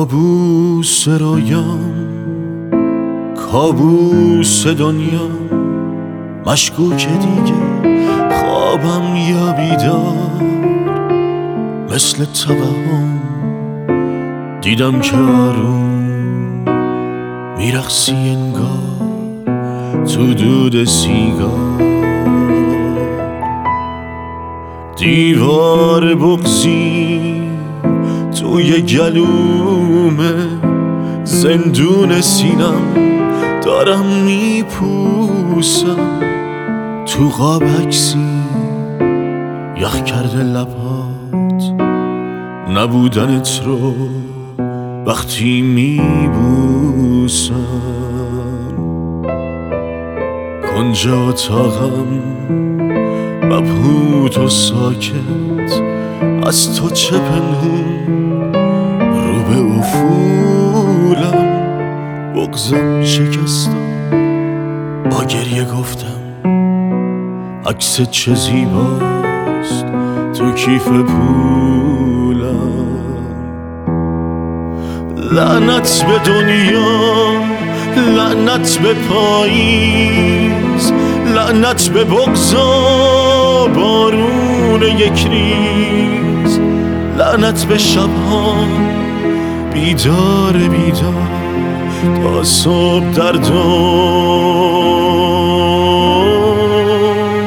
کابوس رویام، کابوس دنیا، مشکوک دیگه خوابم یا بیدار. مثل توهم دیدم که آروم میرقصی انگار تو دود سیگار. دیوار بغضی توی گلومه، زندون سینم دارم میپوسم. تو قاب عکسی یخ کرده لبات، نبودنت رو وقتی میبوسم. کنج اتاقم مبهوت و ساکت، از تو چه پنهون رو به افولم. بغضم شکستم با گریه گفتم عکس چه زیباست تو کیف پولم. لعنت به دنیا، لعنت به پاییز، لعنت به بغضا بارون یک ریز. لعنت به شبها بیدار بیدار تا صبح در دام.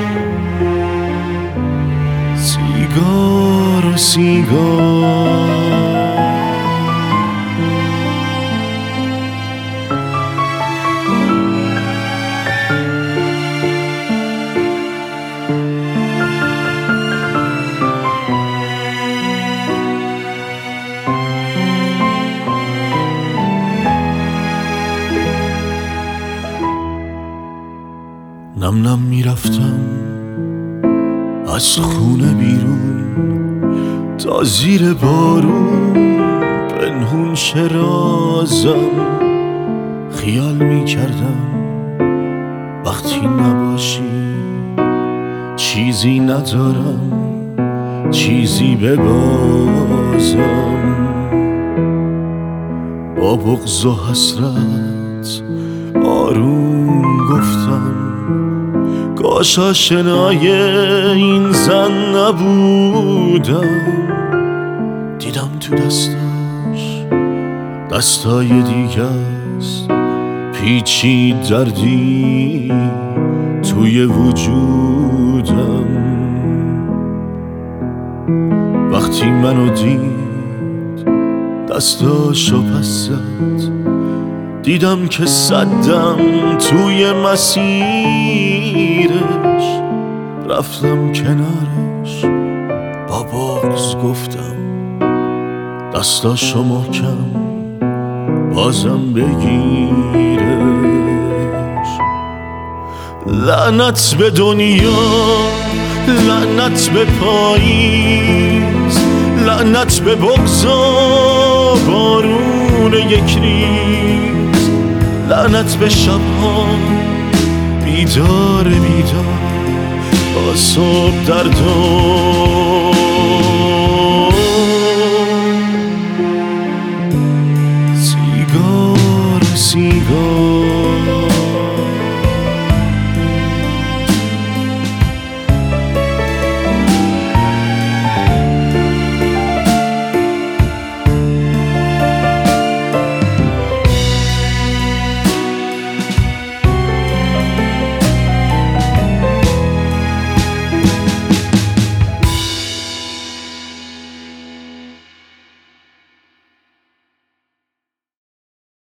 سیگار و سیگار، نم نم میرفتم از خونه بیرون تا زیر بارون پنهون شرازم. خیال میکردم وقتی نباشی چیزی ندارم، چیزی ببازم. با بغض و حسرت آروم گفتم کاش آشنای این زن نبودم. دیدم تو دستاش دستای دیگه است، پیچید دردی توی وجودم. وقتی منو دید دستاشو پس زد، دیدم که صدم توی مسیرش. رفتم کنارش با بغض گفتم دستاشو محکم بازم بگیرش. لعنت به دنیا، لعنت به پاییز، لعنت به بغضا بارون یک ریز. لعنت به شبها بیدار بیدار تا صبح در دام. سیگار سیگار